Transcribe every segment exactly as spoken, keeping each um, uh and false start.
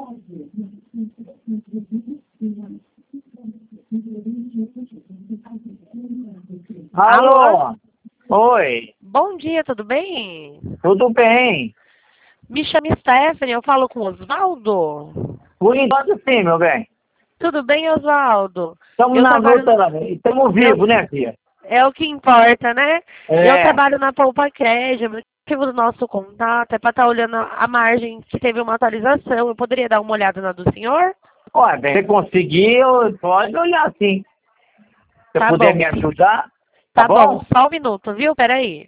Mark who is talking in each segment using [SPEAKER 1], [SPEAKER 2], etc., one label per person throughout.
[SPEAKER 1] Alô? Oi,
[SPEAKER 2] Bom dia, tudo bem?
[SPEAKER 1] tudo bem?
[SPEAKER 2] Me chamo Stephanie, eu falo com o Osvaldo.
[SPEAKER 1] Por enquanto sim, meu bem.
[SPEAKER 2] Tudo bem, Osvaldo?
[SPEAKER 1] Estamos
[SPEAKER 2] Eu
[SPEAKER 1] na
[SPEAKER 2] trabalho
[SPEAKER 1] luta,
[SPEAKER 2] no...
[SPEAKER 1] estamos vivos, né, filha?
[SPEAKER 2] É o que importa, né? Eu
[SPEAKER 1] É.
[SPEAKER 2] trabalho na Poupa Crédito, o motivo do nosso contato é para estar olhando a margem que teve uma atualização. Eu poderia dar uma olhada na do senhor?
[SPEAKER 1] Olha, bem, se conseguir, pode olhar sim. Se
[SPEAKER 2] Tá
[SPEAKER 1] puder
[SPEAKER 2] bom.
[SPEAKER 1] me ajudar, tá
[SPEAKER 2] Tá bom,
[SPEAKER 1] bom?
[SPEAKER 2] só um minuto, viu? Peraí.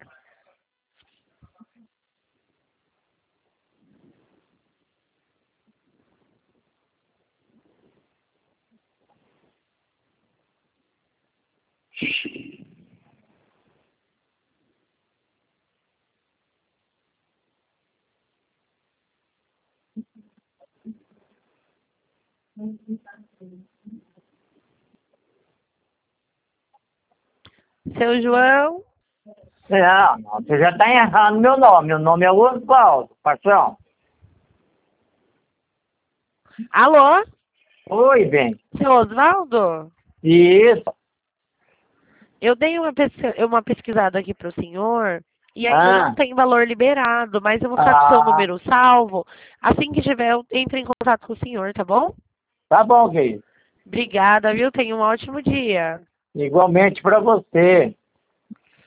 [SPEAKER 2] Seu João?
[SPEAKER 1] Não, não, você já está errando meu nome. Meu nome é Osvaldo, patrão.
[SPEAKER 2] Alô?
[SPEAKER 1] Oi, bem.
[SPEAKER 2] Seu Osvaldo?
[SPEAKER 1] Isso.
[SPEAKER 2] Eu dei uma, pesqui- uma pesquisada aqui para o senhor e ainda não
[SPEAKER 1] Ah,
[SPEAKER 2] tem valor liberado, mas eu vou ficar com o seu
[SPEAKER 1] ah,
[SPEAKER 2] número salvo. Assim que tiver, eu entro em contato com o senhor, tá bom?
[SPEAKER 1] tá bom, querido.
[SPEAKER 2] Obrigada, viu? Tenha um ótimo dia.
[SPEAKER 1] Igualmente para você.